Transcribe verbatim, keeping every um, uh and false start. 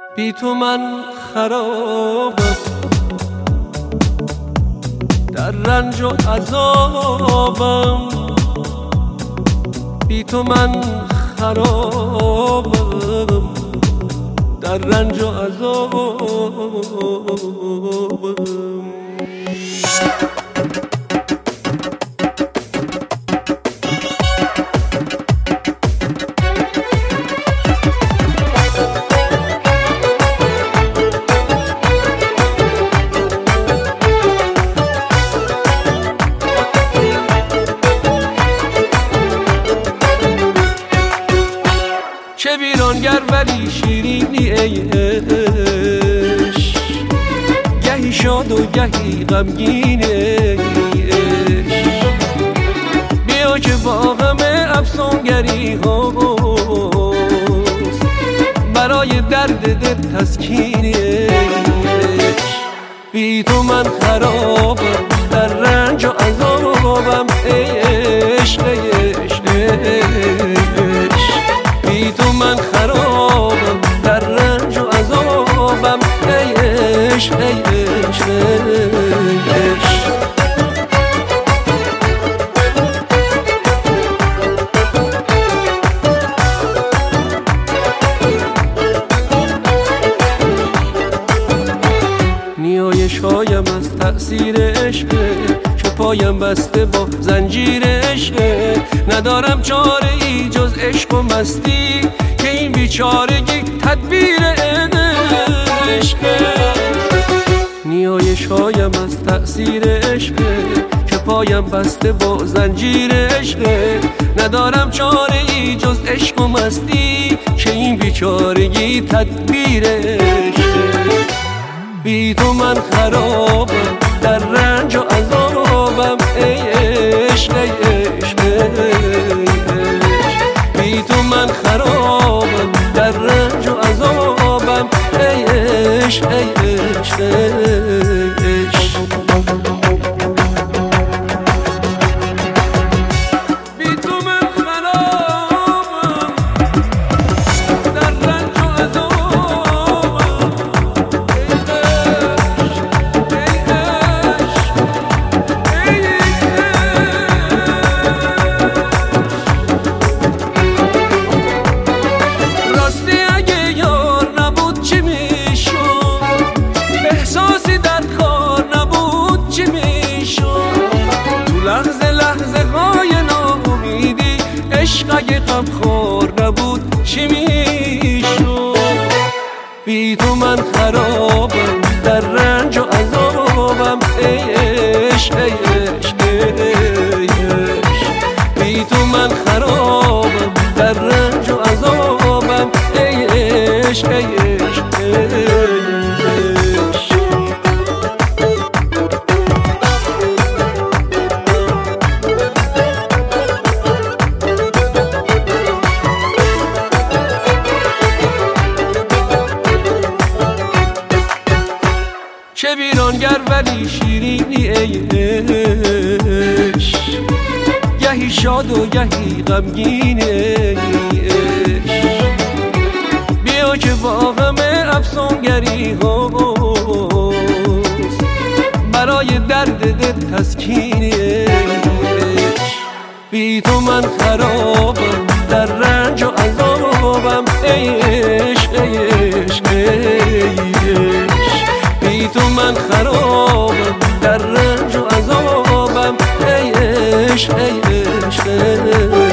بی تو من خرابم، در رنج و عذابم. بی تو من خرابم، در رنج و عذابم. چه ویرانگر ولی شیرینی ای عشق، گهی شاد و گهی غمگین ای عشق. بیا که با غم افسونگری هاست، برای درد دل تسکین ای عشق. بی تو من خرابم، در رنج و عذابم ای عشق ای عشق ای عشق. بی تو من خرابم، در رنج و عذابم ای عشق ای عشق ای عشق. نیایش‌هایم از تأثیر عشقه، چو پایم بسته با زنجیر عشقه. ندارم چاره ای جز عشق و مستی، که این بیچارگی تدبیر عشقه. نیایش‌هایم از تأثیر عشقه، چو پایم بسته با زنجیر عشقه. ندارم چاره ای جز عشق و مستی، که این بیچارگی تدبیر عشقه. بی تو من خرابم، در رنج و عذابم ای عشق ای عشق ای عشق. بی تو من خرابم، در رنج و عذابم ای عشق ای عشق ای عشق. لحظه لحظه های ناامیدی، عشق اگه غمخوار نبود چی میشد؟ بی تو من خرابم، در رنج و عذابم ای عشق ای عشق ای عشق. بی تو من خرابم، در رنج و عذابم ای عشق ای عشق ای عشق. چه ویرانگر ولی شیرینی ای عشق، گهی شاد و گهی غمگین ای عشق. بیا که با غم افسونگری هاست، برای درد دل تسکین ای عشق. بی تو من خرابم، در رنج و عذابم ای عشق ای عشق ای عشق. بی تو من خرابم، در رنج و عذابم ای عشق ای عشق ای عشق.